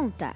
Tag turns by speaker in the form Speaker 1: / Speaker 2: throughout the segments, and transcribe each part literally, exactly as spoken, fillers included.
Speaker 1: conta.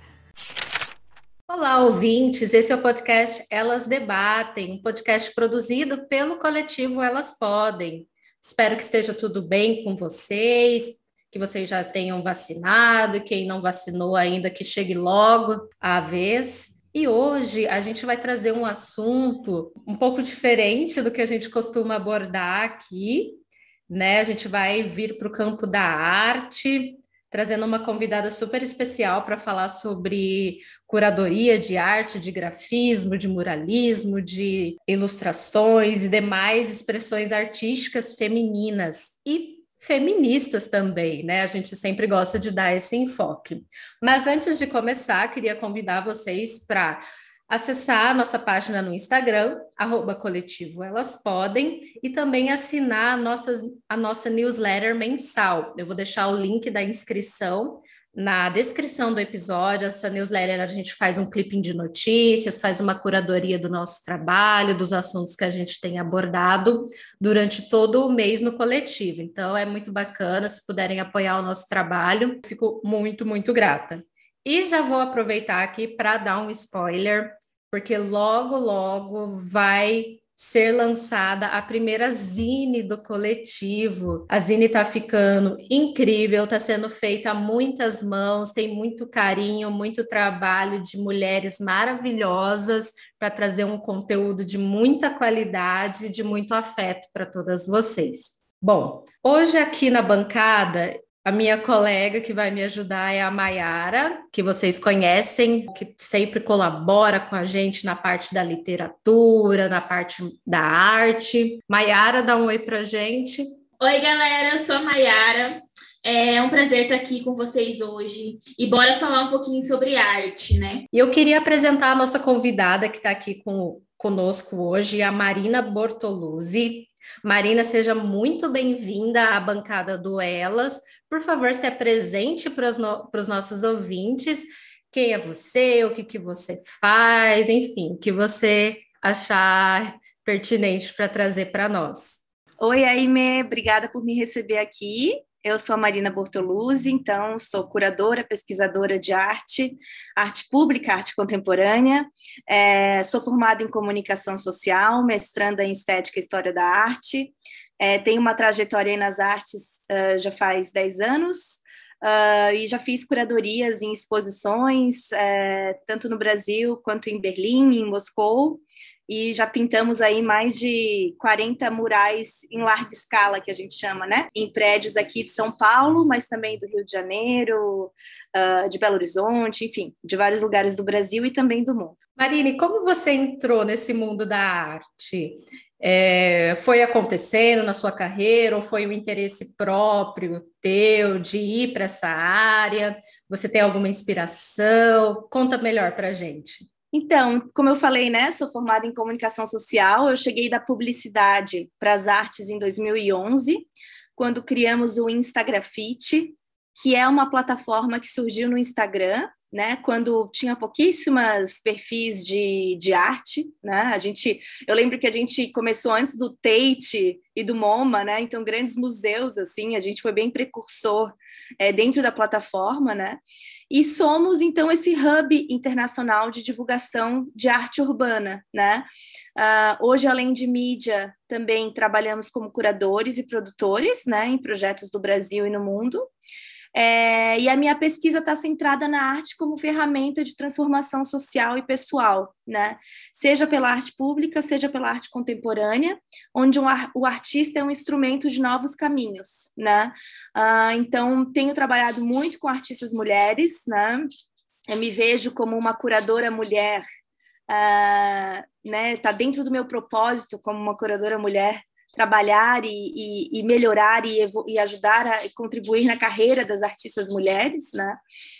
Speaker 2: Olá, ouvintes! Esse é o podcast Elas Debatem, um podcast produzido pelo coletivo Elas Podem. Espero que esteja tudo bem com vocês, que vocês já tenham vacinado, e quem não vacinou ainda, que chegue logo à vez. E hoje a gente vai trazer um assunto um pouco diferente do que a gente costuma abordar aqui, né? A gente vai vir para o campo da arte, trazendo uma convidada super especial para falar sobre curadoria de arte, de grafismo, de muralismo, de ilustrações e demais expressões artísticas femininas e feministas também, né? A gente sempre gosta de dar esse enfoque. Mas antes de começar, queria convidar vocês para acessar a nossa página no Instagram, arroba coletivo Elas Podem, e também assinar a, nossas, a nossa newsletter mensal. Eu vou deixar o link da inscrição na descrição do episódio. Essa newsletter a gente faz um clipping de notícias, faz uma curadoria do nosso trabalho, dos assuntos que a gente tem abordado durante todo o mês no coletivo. Então é muito bacana, se puderem apoiar o nosso trabalho, fico muito, muito grata. E já vou aproveitar aqui para dar um spoiler, porque logo, logo vai ser lançada a primeira zine do coletivo. A zine está ficando incrível, está sendo feita a muitas mãos, tem muito carinho, muito trabalho de mulheres maravilhosas para trazer um conteúdo de muita qualidade, de muito afeto para todas vocês. Bom, hoje aqui na bancada, a minha colega que vai me ajudar é a Maiara, que vocês conhecem, que sempre colabora com a gente na parte da literatura, na parte da arte. Maiara, dá um oi pra gente.
Speaker 3: Oi, galera, eu sou a Maiara. É um prazer estar aqui com vocês hoje. E bora falar um pouquinho sobre arte, né?
Speaker 2: E eu queria apresentar a nossa convidada que está aqui com, conosco hoje, a Marina Bortoluzzi. Marina, seja muito bem-vinda à bancada do Elas. Por favor, se apresente para os no, nossos ouvintes. Quem é você, o que, que você faz, enfim, o que você achar pertinente para trazer para nós.
Speaker 4: Oi, Aimee, obrigada por me receber aqui. Eu sou a Marina Bortoluzzi, então sou curadora, pesquisadora de arte, arte pública, arte contemporânea. É, sou formada em comunicação social, mestranda em estética e história da arte. É, tenho uma trajetória aí nas artes uh, já faz dez anos uh, e já fiz curadorias em exposições, uh, tanto no Brasil quanto em Berlim, em Moscou. E já pintamos aí mais de quarenta murais em larga escala, que a gente chama, né? Em prédios aqui de São Paulo, mas também do Rio de Janeiro, uh, de Belo Horizonte, enfim, de vários lugares do Brasil e também do mundo.
Speaker 2: Marine, como você entrou nesse mundo da arte? É, foi acontecendo na sua carreira ou foi um interesse próprio teu de ir para essa área? Você tem alguma inspiração? Conta melhor para a gente.
Speaker 4: Então, como eu falei, né, sou formada em comunicação social, eu cheguei da publicidade para as artes em dois mil e onze, quando criamos o Instagrafite, que é uma plataforma que surgiu no Instagram, né, quando tinha pouquíssimas perfis de, de arte, né, a gente, eu lembro que a gente começou antes do Tate e do MoMA, né, então grandes museus, assim, a gente foi bem precursor é, dentro da plataforma, né, e somos, então, esse hub internacional de divulgação de arte urbana, né, uh, hoje, além de mídia, também trabalhamos como curadores e produtores, né, em projetos do Brasil e no mundo. É, e a minha pesquisa está centrada na arte como ferramenta de transformação social e pessoal, né? Seja pela arte pública, seja pela arte contemporânea, onde um, o artista é um instrumento de novos caminhos, né? Ah, então, tenho trabalhado muito com artistas mulheres, né? Eu me vejo como uma curadora mulher, ah, né? Tá dentro do meu propósito como uma curadora mulher, trabalhar e, e, e melhorar e, e ajudar a contribuir na carreira das artistas mulheres, né?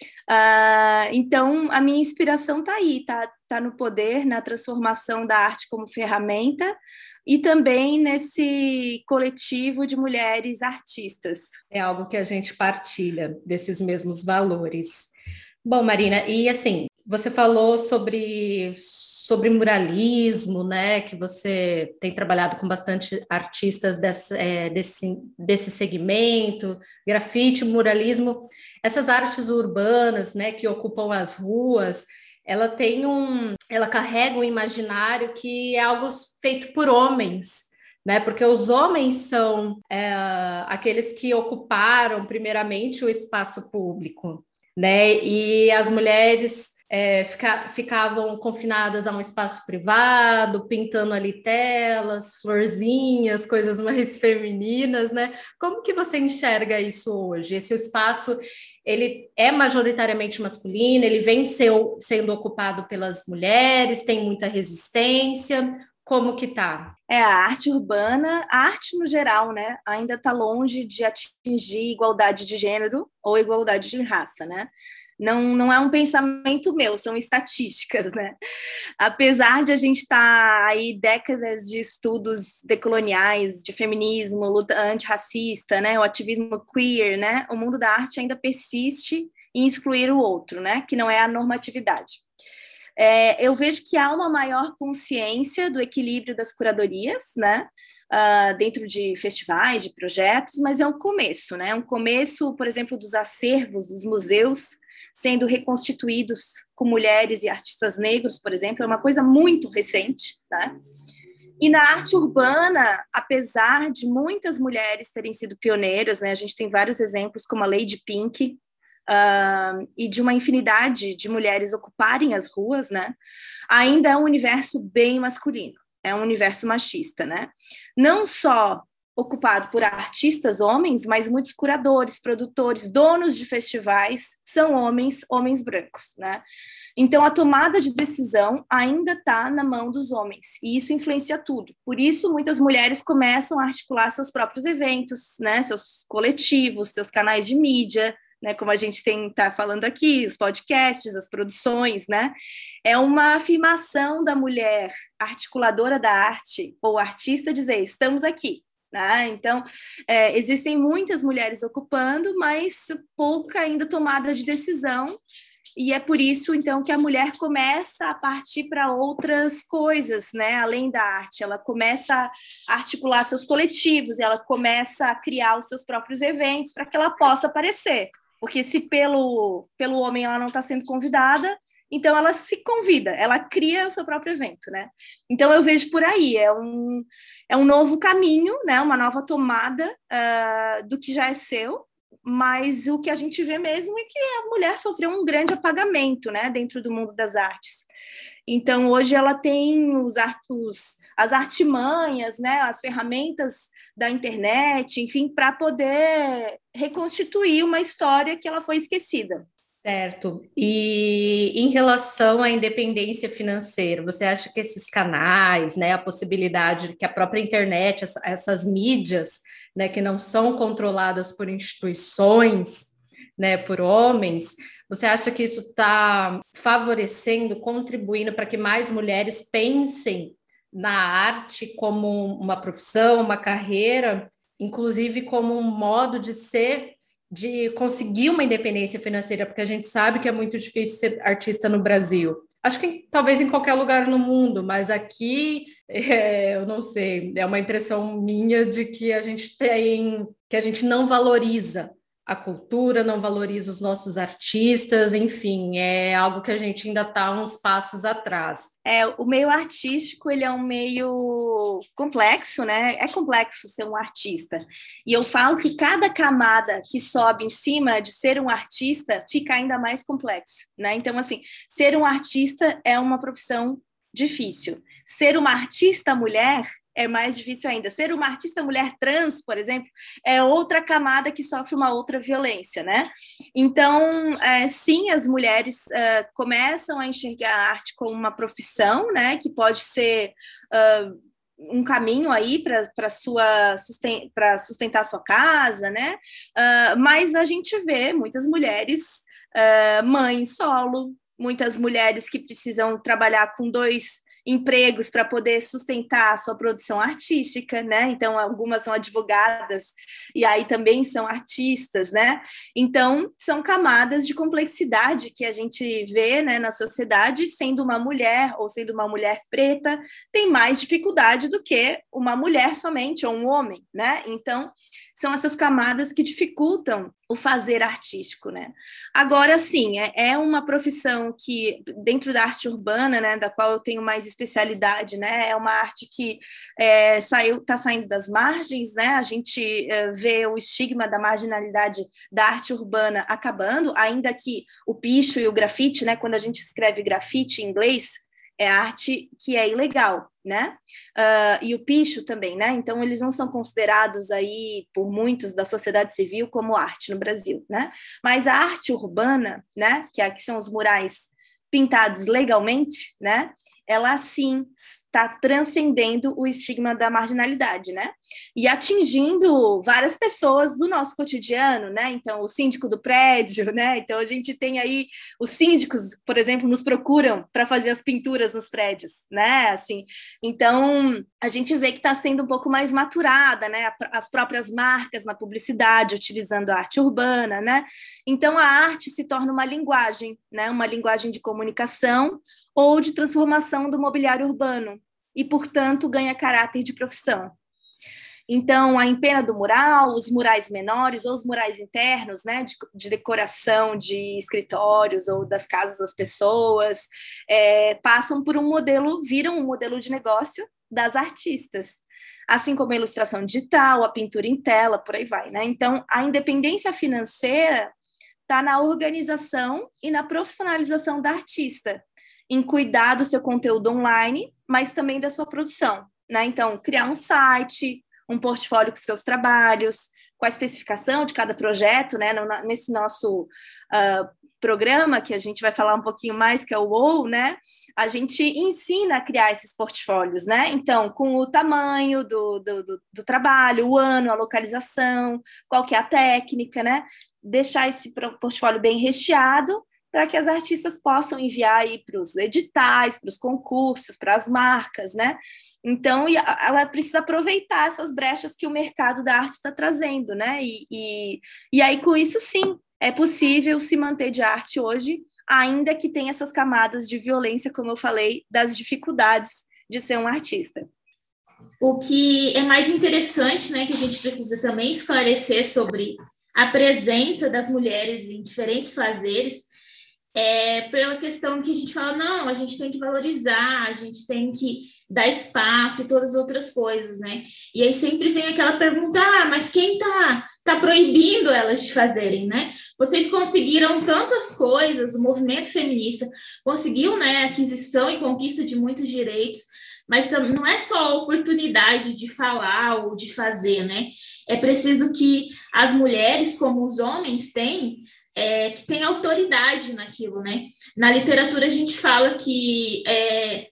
Speaker 4: Uh, então, a minha inspiração está aí, está tá no poder, na transformação da arte como ferramenta e também nesse coletivo de mulheres artistas.
Speaker 2: É algo que a gente partilha, desses mesmos valores. Bom, Marina, e assim, você falou sobre sobre muralismo, né, que você tem trabalhado com bastante artistas desse, é, desse, desse segmento, grafite, muralismo, essas artes urbanas, né, que ocupam as ruas, ela tem um, ela carrega um imaginário que é algo feito por homens, né? Porque os homens são é, aqueles que ocuparam primeiramente o espaço público, né? E as mulheres é, fica, ficavam confinadas a um espaço privado, pintando ali telas, florzinhas, coisas mais femininas, né? Como que você enxerga isso hoje? Esse espaço, ele é majoritariamente masculino, ele vem ser, sendo ocupado pelas mulheres, tem muita resistência. Como que tá?
Speaker 4: É, a arte urbana, a arte no geral, né, ainda está longe de atingir igualdade de gênero ou igualdade de raça, né? Não, não é um pensamento meu, são estatísticas, né? Apesar de a gente estar tá aí décadas de estudos decoloniais, de feminismo, luta antirracista, né, o ativismo queer, né, o mundo da arte ainda persiste em excluir o outro, né, que não é a normatividade. É, eu vejo que há uma maior consciência do equilíbrio das curadorias, né, uh, dentro de festivais, de projetos, mas é um começo, né, um começo, por exemplo, dos acervos, dos museus sendo reconstituídos com mulheres e artistas negros, por exemplo, é uma coisa muito recente, né? E na arte urbana, apesar de muitas mulheres terem sido pioneiras, né, a gente tem vários exemplos, como a Lady Pink, Uh, e de uma infinidade de mulheres ocuparem as ruas, né, ainda é um universo bem masculino, é um universo machista, né? Não só ocupado por artistas homens, mas muitos curadores, produtores, donos de festivais são homens, homens brancos, né? Então, a tomada de decisão ainda está na mão dos homens, e isso influencia tudo. Por isso, muitas mulheres começam a articular seus próprios eventos, né, seus coletivos, seus canais de mídia, né, como a gente tem tá falando aqui, os podcasts, as produções, né? É uma afirmação da mulher articuladora da arte ou artista dizer, estamos aqui, né? Então, é, existem muitas mulheres ocupando, mas pouca ainda tomada de decisão, e é por isso, então, que a mulher começa a partir para outras coisas, né? Além da arte, ela começa a articular seus coletivos, ela começa a criar os seus próprios eventos para que ela possa aparecer. Porque se pelo, pelo homem ela não está sendo convidada, então ela se convida, ela cria o seu próprio evento, né? Então eu vejo por aí, é um, é um novo caminho, né? Uma nova tomada uh, do que já é seu, mas o que a gente vê mesmo é que a mulher sofreu um grande apagamento, né? Dentro do mundo das artes. Então, hoje ela tem os artos, as artimanhas, né, as ferramentas da internet, enfim, para poder reconstituir uma história que ela foi esquecida.
Speaker 2: Certo. E em relação à independência financeira, você acha que esses canais, né, a possibilidade que a própria internet, essa, essas mídias, né, que não são controladas por instituições, né, por homens, você acha que isso está favorecendo, contribuindo para que mais mulheres pensem na arte como uma profissão, uma carreira, inclusive como um modo de ser, de conseguir uma independência financeira, porque a gente sabe que é muito difícil ser artista no Brasil. Acho que talvez em qualquer lugar no mundo, mas aqui, é, eu não sei, é uma impressão minha de que a gente tem, que a gente não valoriza a cultura, não valoriza os nossos artistas, enfim, é algo que a gente ainda está uns passos atrás.
Speaker 4: É, o meio artístico, ele é um meio complexo, né? É complexo ser um artista. E eu falo que cada camada que sobe em cima de ser um artista fica ainda mais complexo, né? Então, assim, ser um artista é uma profissão difícil. Ser uma artista mulher é mais difícil ainda. Ser uma artista mulher trans, por exemplo, é outra camada que sofre uma outra violência, né? Então, é, sim, as mulheres é, começam a enxergar a arte como uma profissão, né? Que pode ser uh, um caminho aí para sua susten para sustentar a sua casa, né? Uh, mas a gente vê muitas mulheres uh, mães solo, muitas mulheres que precisam trabalhar com dois empregos para poder sustentar a sua produção artística, né? Então, algumas são advogadas e aí também são artistas, né? Então, são camadas de complexidade que a gente vê, né, na sociedade, sendo uma mulher ou sendo uma mulher preta, tem mais dificuldade do que uma mulher somente ou um homem, né? Então, são essas camadas que dificultam o fazer artístico, né? Agora, sim, é, é uma profissão que, dentro da arte urbana, né, da qual eu tenho mais especialidade, né, é uma arte que é, saiu, está saindo das margens, né? A gente é, vê o estigma da marginalidade da arte urbana acabando, ainda que o picho e o grafite, né, quando a gente escreve grafite em inglês, é arte que é ilegal, né? Uh, e o picho também, né? Então, eles não são considerados aí, por muitos da sociedade civil, como arte no Brasil, né? Mas a arte urbana, né? Que aqui são os murais pintados legalmente, né? Ela, sim, está transcendendo o estigma da marginalidade, né? E atingindo várias pessoas do nosso cotidiano, né? Então, o síndico do prédio, né? Então, a gente tem aí os síndicos, por exemplo, nos procuram para fazer as pinturas nos prédios, né? Assim, então, a gente vê que está sendo um pouco mais maturada, né? As próprias marcas na publicidade, utilizando a arte urbana, né? Então, a arte se torna uma linguagem, né? Uma linguagem de comunicação ou de transformação do mobiliário urbano, e, portanto, ganha caráter de profissão. Então, a empena do mural, os murais menores ou os murais internos, né, de, de decoração de escritórios ou das casas das pessoas, é, passam por um modelo, viram um modelo de negócio das artistas, assim como a ilustração digital, a pintura em tela, por aí vai, né? Então, a independência financeira está na organização e na profissionalização da artista, em cuidar do seu conteúdo online, mas também da sua produção, né? Então, criar um site, um portfólio com seus trabalhos, com a especificação de cada projeto, né? Nesse nosso uh, programa, que a gente vai falar um pouquinho mais, que é o U O L, né? A gente ensina a criar esses portfólios, né? Então, com o tamanho do, do, do, do trabalho, o ano, a localização, qual que é a técnica, né? Deixar esse portfólio bem recheado, para que as artistas possam enviar aí para os editais, para os concursos, para as marcas, né? Então, ela precisa aproveitar essas brechas que o mercado da arte está trazendo, né? E, e, e aí, com isso, sim, é possível se manter de arte hoje, ainda que tenha essas camadas de violência, como eu falei, das dificuldades de ser um artista.
Speaker 3: O que é mais interessante, né, que a gente precisa também esclarecer sobre a presença das mulheres em diferentes fazeres, é pela questão que a gente fala, não, a gente tem que valorizar, a gente tem que dar espaço e todas as outras coisas, né? E aí sempre vem aquela pergunta, ah, mas quem tá, tá proibindo elas de fazerem, né? Vocês conseguiram tantas coisas, o movimento feminista conseguiu, né, aquisição e conquista de muitos direitos, mas não é só a oportunidade de falar ou de fazer, né? É preciso que as mulheres, como os homens, têm, É, que tem autoridade naquilo, né? Na literatura a gente fala que é,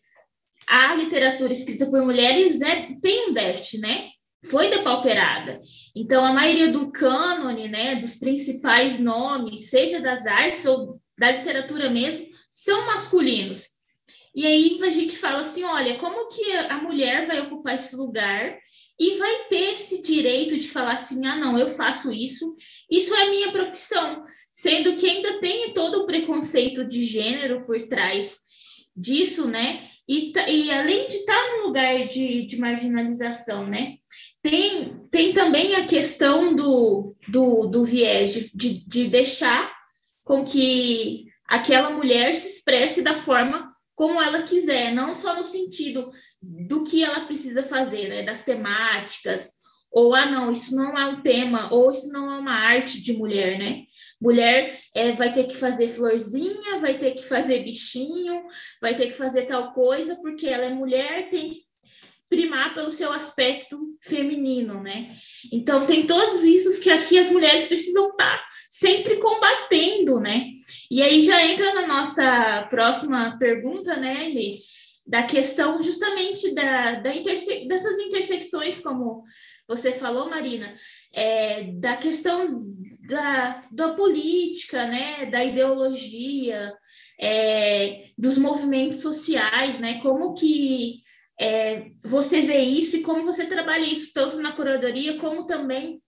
Speaker 3: a literatura escrita por mulheres é, tem um déficit, né? Foi depauperada. Então, a maioria do cânone, né, dos principais nomes, seja das artes ou da literatura mesmo, são masculinos. E aí a gente fala assim, olha, como que a mulher vai ocupar esse lugar e vai ter esse direito de falar assim, ah, não, eu faço isso, isso é a minha profissão, sendo que ainda tem todo o preconceito de gênero por trás disso, né? E, e além de estar num lugar de, de marginalização, né? Tem, tem também a questão do, do, do viés de, de, de deixar com que aquela mulher se expresse da forma como ela quiser, não só no sentido do que ela precisa fazer, né? Das temáticas, ou, ah, não, isso não é um tema, ou isso não é uma arte de mulher, né? Mulher é, vai ter que fazer florzinha, vai ter que fazer bichinho, vai ter que fazer tal coisa, porque ela é mulher, tem que primar pelo seu aspecto feminino, né? Então, tem todos isso que aqui as mulheres precisam estar sempre combatendo, né? E aí já entra na nossa próxima pergunta, né, Eli? Da questão justamente da, da interse- dessas intersecções, como você falou, Marina, é, da questão da, da política, né, da ideologia, é, dos movimentos sociais, né? Como que é, você vê isso e como você trabalha isso tanto na curadoria como também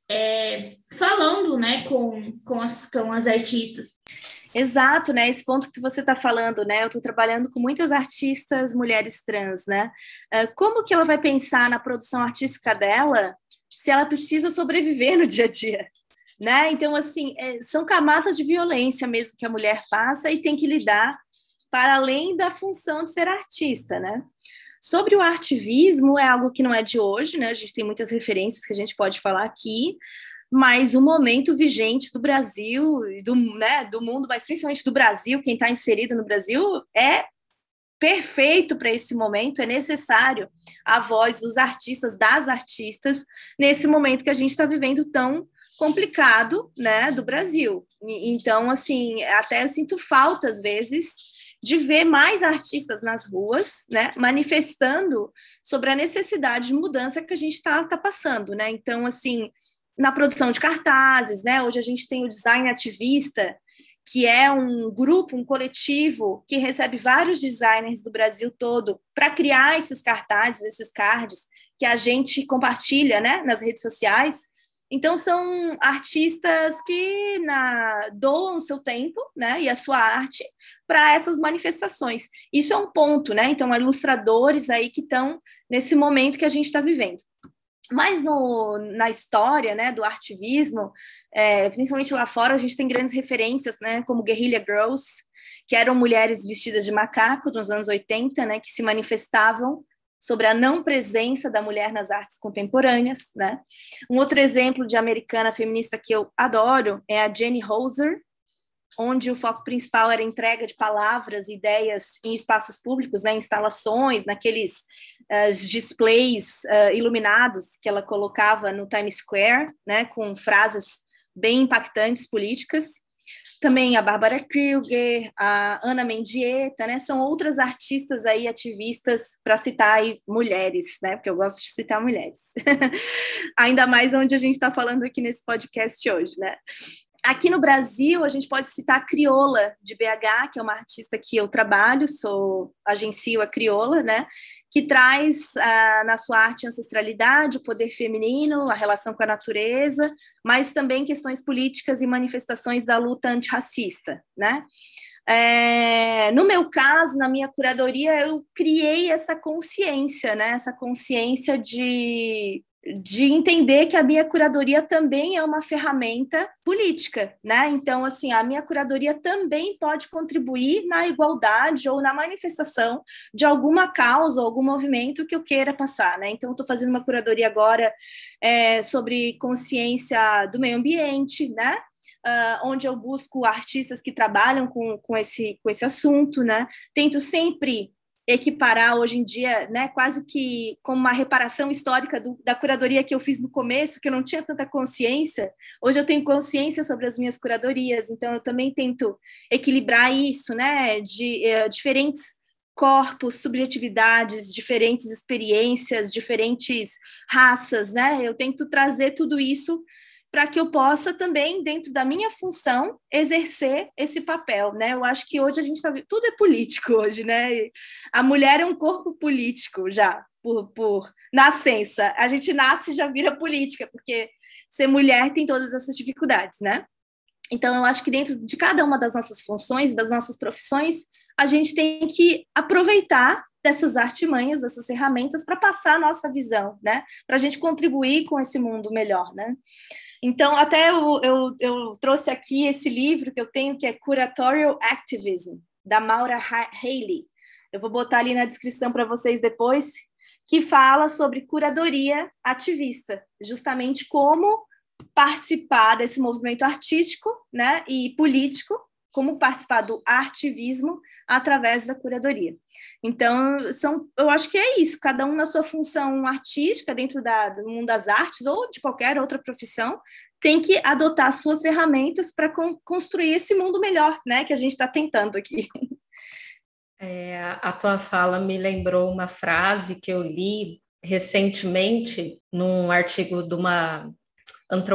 Speaker 3: é, falando, né, com, com, as, com as artistas.
Speaker 4: Exato, né? Esse ponto que você está falando, né? Eu estou trabalhando com muitas artistas mulheres trans, né? Como que ela vai pensar na produção artística dela se ela precisa sobreviver no dia a dia, né? Então, assim, é, são camadas de violência mesmo que a mulher passa e tem que lidar para além da função de ser artista, né? Sobre o artivismo, é algo que não é de hoje, né? A gente tem muitas referências que a gente pode falar aqui, mas o momento vigente do Brasil, do, né, do mundo, mas principalmente do Brasil, quem está inserido no Brasil, é perfeito para esse momento, é necessário a voz dos artistas, das artistas, nesse momento que a gente está vivendo tão complicado, né, do Brasil. Então, assim, até eu sinto falta, às vezes, de ver mais artistas nas ruas, né, manifestando sobre a necessidade de mudança que a gente está tá passando, né? Então, assim, na produção de cartazes, né? Hoje a gente tem o Design Ativista, que é um grupo, um coletivo que recebe vários designers do Brasil todo para criar esses cartazes, esses cards, que a gente compartilha, né, nas redes sociais. Então, são artistas que na, doam o seu tempo, né, e a sua arte para essas manifestações. Isso é um ponto, né? Então, ilustradores aí que estão nesse momento que a gente está vivendo. Mas no, na história, né, do artivismo, é, principalmente lá fora, a gente tem grandes referências, né, como Guerrilla Girls, que eram mulheres vestidas de macaco nos anos oitenta, né, que se manifestavam sobre a não presença da mulher nas artes contemporâneas, né? Um outro exemplo de americana feminista que eu adoro é a Jenny Holzer, onde o foco principal era a entrega de palavras e ideias em espaços públicos, né, instalações, naqueles uh, displays uh, iluminados que ela colocava no Times Square, né, com frases bem impactantes políticas. Também a Bárbara Kruger, a Ana Mendieta, né, são outras artistas aí ativistas, para citar aí mulheres, né, porque eu gosto de citar mulheres. Ainda mais onde a gente está falando aqui nesse podcast hoje, né? Aqui no Brasil, a gente pode citar a Crioula, de B H, que é uma artista que eu trabalho, sou agencio a Crioula, né? Que traz ah, na sua arte ancestralidade, o poder feminino, a relação com a natureza, mas também questões políticas e manifestações da luta antirracista, né? É, no meu caso, na minha curadoria, eu criei essa consciência, né? Essa consciência de... de entender que a minha curadoria também é uma ferramenta política, né? Então, assim, a minha curadoria também pode contribuir na igualdade ou na manifestação de alguma causa ou algum movimento que eu queira passar, né? Então, estou fazendo uma curadoria agora é, sobre consciência do meio ambiente, né? Uh, onde eu busco artistas que trabalham com, com, esse, com esse assunto, né? Tento sempre equiparar hoje em dia, né, quase que como uma reparação histórica do, da curadoria que eu fiz no começo, que eu não tinha tanta consciência. Hoje eu tenho consciência sobre as minhas curadorias, então eu também tento equilibrar isso, né, de uh, diferentes corpos, subjetividades, diferentes experiências, diferentes raças, né? Eu tento trazer tudo isso para que eu possa também, dentro da minha função, exercer esse papel, né? Eu acho que hoje a gente está vendo... Tudo é político hoje, né? A mulher é um corpo político já, por, por nascença. A gente nasce e já vira política, porque ser mulher tem todas essas dificuldades, né? Então, eu acho que dentro de cada uma das nossas funções, das nossas profissões, a gente tem que aproveitar dessas artimanhas, dessas ferramentas, para passar a nossa visão, né? Para a gente contribuir com esse mundo melhor, né? Então, até eu, eu, eu trouxe aqui esse livro que eu tenho, que é Curatorial Activism, da Maura Haley. Eu vou botar ali na descrição para vocês depois, que fala sobre curadoria ativista, justamente como participar desse movimento artístico, né, e político, como participar do artivismo através da curadoria. Então, são, eu acho que é isso, cada um na sua função artística, dentro da, do mundo das artes, ou de qualquer outra profissão, tem que adotar suas ferramentas para con- construir esse mundo melhor, né, que a gente está tentando aqui.
Speaker 2: É, a tua fala me lembrou uma frase que eu li recentemente num artigo de uma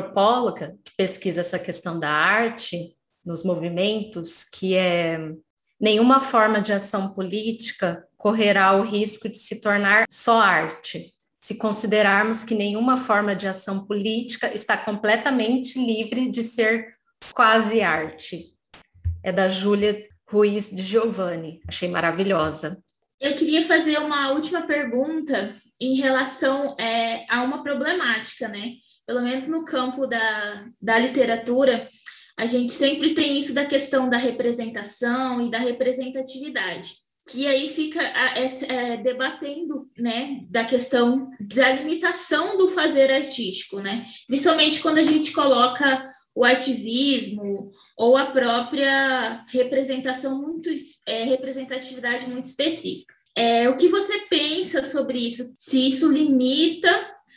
Speaker 2: antropóloga que pesquisa essa questão da arte nos movimentos, que é Nenhuma forma de ação política correrá o risco de se tornar só arte, se considerarmos que nenhuma forma de ação política está completamente livre de ser quase arte. É da Júlia Ruiz de Giovanni. Achei maravilhosa.
Speaker 3: Eu queria fazer uma última pergunta em relação é, a uma problemática, né? Pelo menos no campo da, da literatura, a gente sempre tem isso da questão da representação e da representatividade, que aí fica é, é, debatendo, né, da questão da limitação do fazer artístico, né? Principalmente quando a gente coloca o ativismo ou a própria representação muito, é, representatividade muito específica. É, o que você pensa sobre isso? Se isso limita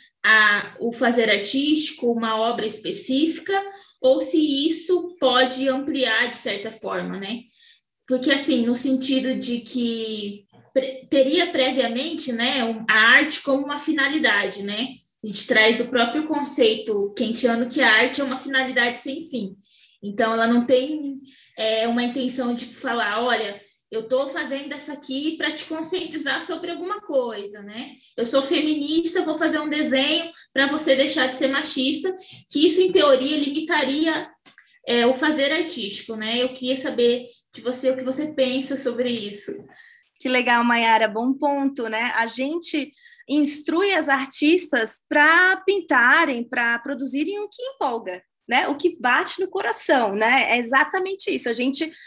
Speaker 3: a, o fazer artístico, uma obra específica, ou se isso pode ampliar de certa forma, né? Porque, assim, no sentido de que pre- teria previamente, né, a arte como uma finalidade, né? A gente traz do próprio conceito kantiano que a arte é uma finalidade sem fim. Então, ela não tem é, uma intenção de falar, olha, eu estou fazendo essa aqui para te conscientizar sobre alguma coisa, né? Eu sou feminista, vou fazer um desenho para você deixar de ser machista, que isso, em teoria, limitaria é, o fazer artístico, né? Eu queria saber de você o que você pensa sobre isso.
Speaker 4: Que legal, Mayara, bom ponto, né? A gente instrui as artistas para pintarem, para produzirem o que empolga, né? O que bate no coração, né? É exatamente isso. A gente uh,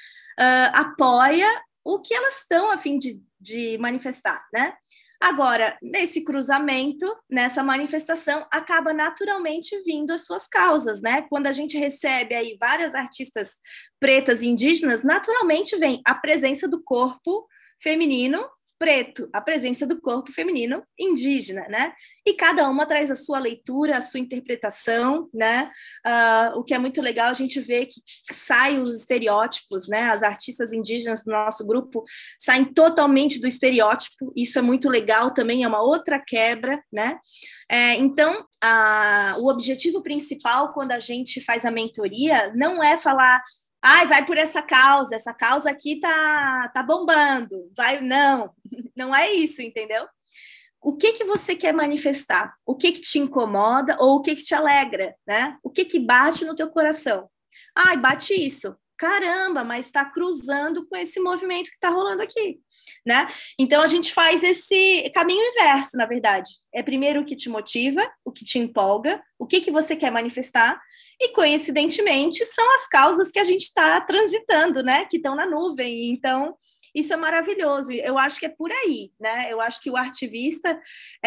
Speaker 4: apoia o que elas estão a fim de, de manifestar, né? Agora, nesse cruzamento, nessa manifestação, acaba naturalmente vindo as suas causas, né? Quando a gente recebe aí várias artistas pretas e indígenas, naturalmente vem a presença do corpo feminino preto, a presença do corpo feminino indígena, né? E cada uma traz a sua leitura, a sua interpretação, né? Uh, o que é muito legal, a gente vê que saem os estereótipos, né? As artistas indígenas do nosso grupo saem totalmente do estereótipo, isso é muito legal também, é uma outra quebra, né? É, então, a, o objetivo principal quando a gente faz a mentoria não é falar ai, vai por essa causa, essa causa aqui tá, tá bombando, vai, não, não é isso, entendeu? O que que você quer manifestar? O que que te incomoda ou o que que te alegra, né? O que que bate no teu coração? Ai, bate isso. Caramba, mas está cruzando com esse movimento que está rolando aqui, né? Então, a gente faz esse caminho inverso, na verdade. É primeiro o que te motiva, o que te empolga, o que que você quer manifestar, e, coincidentemente, são as causas que a gente está transitando, né? Que estão na nuvem. Então, isso é maravilhoso. Eu acho que é por aí, né? Eu acho que o artivista,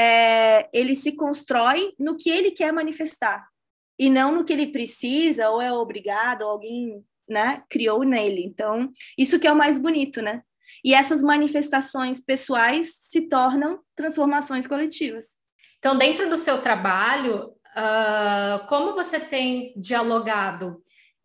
Speaker 4: é, ele se constrói no que ele quer manifestar, e não no que ele precisa, ou é obrigado, ou alguém, né, criou nele. Então, isso que é o mais bonito, né? E essas manifestações pessoais se tornam transformações coletivas.
Speaker 2: Então, dentro do seu trabalho, Uh, como você tem dialogado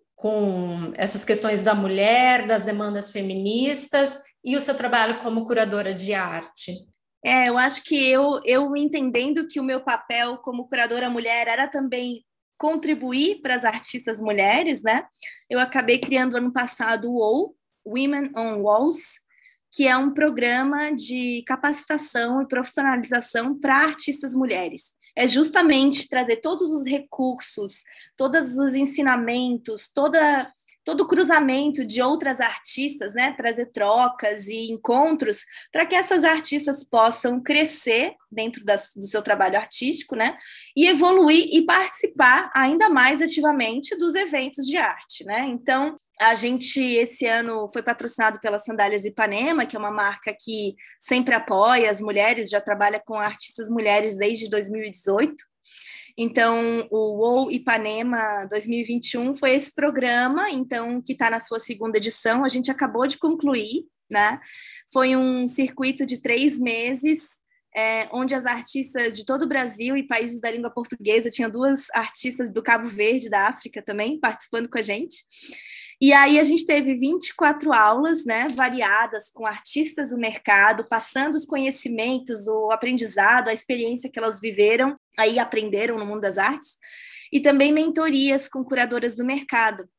Speaker 2: com essas questões da mulher, das demandas feministas e o seu trabalho como curadora de arte?
Speaker 4: É, eu acho que eu, eu entendendo que o meu papel como curadora mulher era também contribuir para as artistas mulheres, né? Eu acabei criando ano passado o W O W, Women on Walls, que é um programa de capacitação e profissionalização para artistas mulheres. É justamente trazer todos os recursos, todos os ensinamentos, toda, todo o cruzamento de outras artistas, né? Trazer trocas e encontros para que essas artistas possam crescer dentro das, do seu trabalho artístico, né? E evoluir e participar ainda mais ativamente dos eventos de arte, né? Então, a gente, esse ano, foi patrocinado pela Sandálias Ipanema, que é uma marca que sempre apoia as mulheres, já trabalha com artistas mulheres desde dois mil e dezoito. Então, o W O W Ipanema dois mil e vinte e um foi esse programa, então, que está na sua segunda edição. A gente acabou de concluir, né? Foi um circuito de três meses, é, onde as artistas de todo o Brasil e países da língua portuguesa, tinha duas artistas do Cabo Verde, da África também, participando com a gente. E aí a gente teve vinte e quatro aulas, né, variadas, com artistas do mercado, passando os conhecimentos, o aprendizado, a experiência que elas viveram, aí aprenderam no mundo das artes, e também mentorias com curadoras do mercado.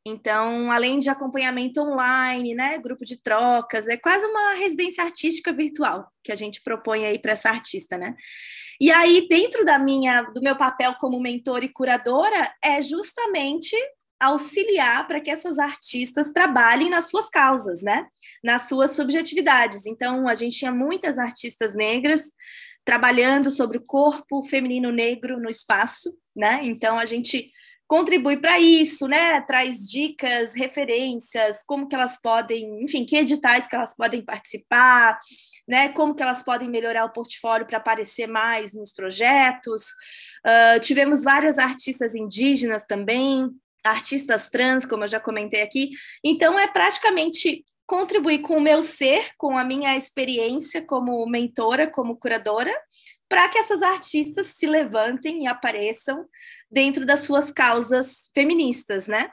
Speaker 4: Então, além de acompanhamento online, né, grupo de trocas, é quase uma residência artística virtual que a gente propõe aí para essa artista, né? E aí, dentro da minha, do meu papel como mentora e curadora, é justamente auxiliar para que essas artistas trabalhem nas suas causas, né? Nas suas subjetividades. Então, a gente tinha muitas artistas negras trabalhando sobre o corpo feminino negro no espaço, né? Então, a gente contribui para isso, né? Traz dicas, referências, como que elas podem, enfim, que editais que elas podem participar, né? Como que elas podem melhorar o portfólio para aparecer mais nos projetos. Uh, tivemos vários artistas indígenas também, artistas trans, como eu já comentei aqui. Então, é praticamente contribuir com o meu ser, com a minha experiência como mentora, como curadora, para que essas artistas se levantem e apareçam dentro das suas causas feministas, né?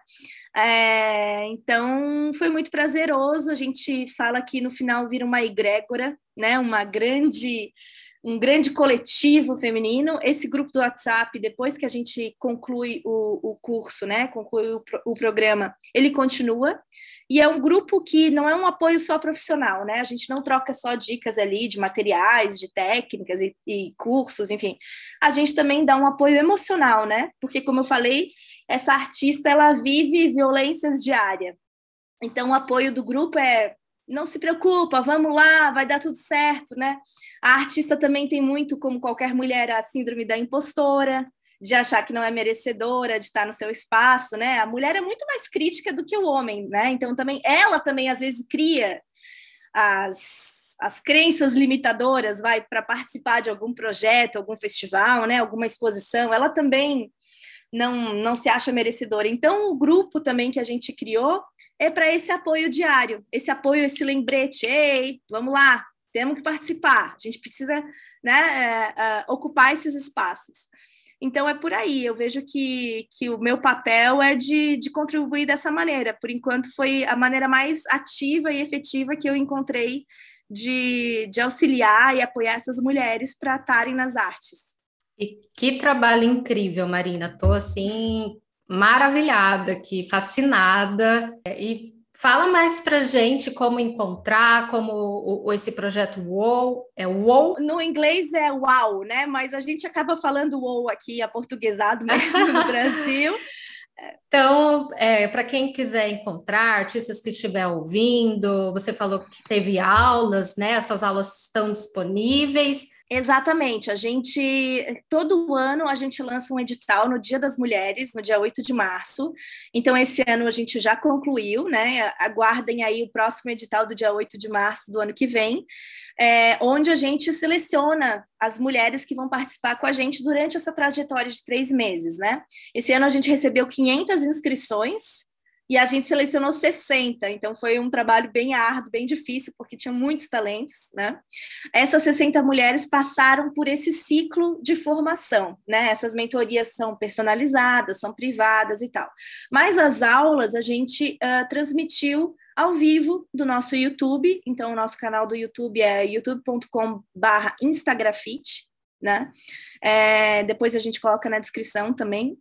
Speaker 4: É, então, foi muito prazeroso. A gente fala que no final vira uma egrégora, né? Uma grande, um grande coletivo feminino. Esse grupo do WhatsApp, depois que a gente conclui o, o curso, né? Conclui o, o programa, ele continua. E é um grupo que não é um apoio só profissional, né? A gente não troca só dicas ali de materiais, de técnicas e, e cursos, enfim. A gente também dá um apoio emocional, né? Porque, como eu falei, essa artista, ela vive violências diárias. Então, o apoio do grupo é: não se preocupa, vamos lá, vai dar tudo certo, né? A artista também tem muito, como qualquer mulher, a síndrome da impostora, de achar que não é merecedora, de estar no seu espaço, né? A mulher é muito mais crítica do que o homem, né? Então, também, ela também, às vezes, cria as, as crenças limitadoras, vai, para participar de algum projeto, algum festival, né? Alguma exposição, ela também não, não se acha merecedora. Então, o grupo também que a gente criou é para esse apoio diário, esse apoio, esse lembrete: ei, vamos lá, temos que participar, a gente precisa, né, é, é, ocupar esses espaços. Então, é por aí, eu vejo que, que o meu papel é de, de contribuir dessa maneira. Por enquanto, foi a maneira mais ativa e efetiva que eu encontrei de, de auxiliar e apoiar essas mulheres para estarem nas artes.
Speaker 2: E que trabalho incrível, Marina. Estou, assim, maravilhada aqui, fascinada. E fala mais para gente como encontrar, como o, esse projeto WOW, é WOW?
Speaker 4: No inglês é WOW, né? Mas a gente acaba falando WOW aqui, aportuguesado mesmo, no Brasil.
Speaker 2: Então, é, para quem quiser encontrar, artistas que estiver ouvindo, você falou que teve aulas, né? Essas aulas estão disponíveis.
Speaker 4: Exatamente, a gente, todo ano a gente lança um edital no Dia das Mulheres, no dia oito de março, então esse ano a gente já concluiu, né, aguardem aí o próximo edital do dia oito de março do ano que vem, é, onde a gente seleciona as mulheres que vão participar com a gente durante essa trajetória de três meses, né, esse ano a gente recebeu quinhentas inscrições, e a gente selecionou sessenta, então foi um trabalho bem árduo, bem difícil, porque tinha muitos talentos, né? Essas sessenta mulheres passaram por esse ciclo de formação, né? Essas mentorias são personalizadas, são privadas e tal. Mas as aulas a gente uh, transmitiu ao vivo do nosso YouTube, então o nosso canal do YouTube é youtube ponto com barra instagrafite, né? É, depois a gente coloca na descrição também.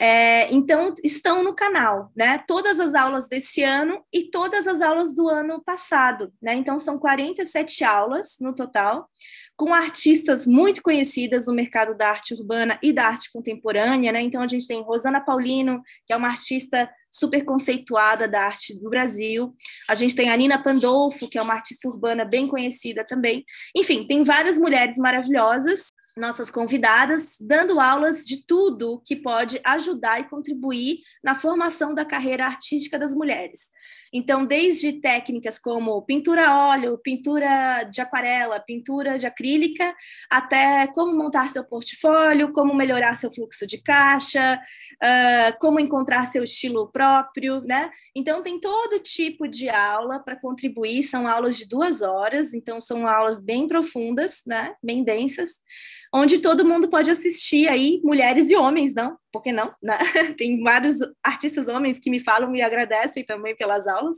Speaker 4: É, então, estão no canal, né? Todas as aulas desse ano e todas as aulas do ano passado, né? Então, são quarenta e sete aulas no total, com artistas muito conhecidas no mercado da arte urbana e da arte contemporânea, né? Então, a gente tem Rosana Paulino, que é uma artista super conceituada da arte do Brasil. A gente tem a Nina Pandolfo, que é uma artista urbana bem conhecida também. Enfim, tem várias mulheres maravilhosas, nossas convidadas, dando aulas de tudo que pode ajudar e contribuir na formação da carreira artística das mulheres. Então, desde técnicas como pintura a óleo, pintura de aquarela, pintura de acrílica, até como montar seu portfólio, como melhorar seu fluxo de caixa, uh, como encontrar seu estilo próprio, né? Então, tem todo tipo de aula para contribuir, são aulas de duas horas, então são aulas bem profundas, né? Bem densas, onde todo mundo pode assistir aí, mulheres e homens, não? Por que não? Né? Tem vários artistas homens que me falam e agradecem também pelas aulas.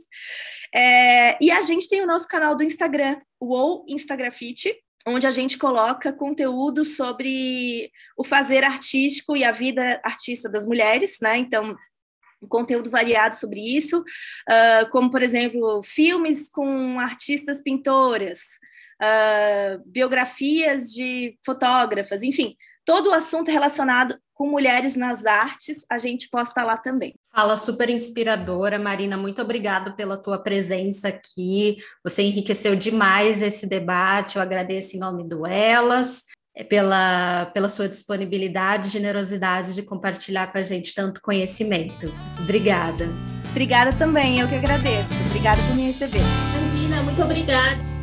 Speaker 4: É, e a gente tem o nosso canal do Instagram, o WOW Instagrafite, onde a gente coloca conteúdo sobre o fazer artístico e a vida artista das mulheres, né? Então, conteúdo variado sobre isso, uh, como, por exemplo, filmes com artistas pintoras, uh, biografias de fotógrafas, enfim, todo o assunto relacionado com mulheres nas artes, a gente posta lá também.
Speaker 2: Fala super inspiradora, Marina, muito obrigada pela tua presença aqui, você enriqueceu demais esse debate, eu agradeço em nome do Elas, pela, pela sua disponibilidade e generosidade de compartilhar com a gente tanto conhecimento. Obrigada.
Speaker 4: Obrigada também, eu que agradeço. Obrigada por me receber.
Speaker 3: Imagina, muito obrigada.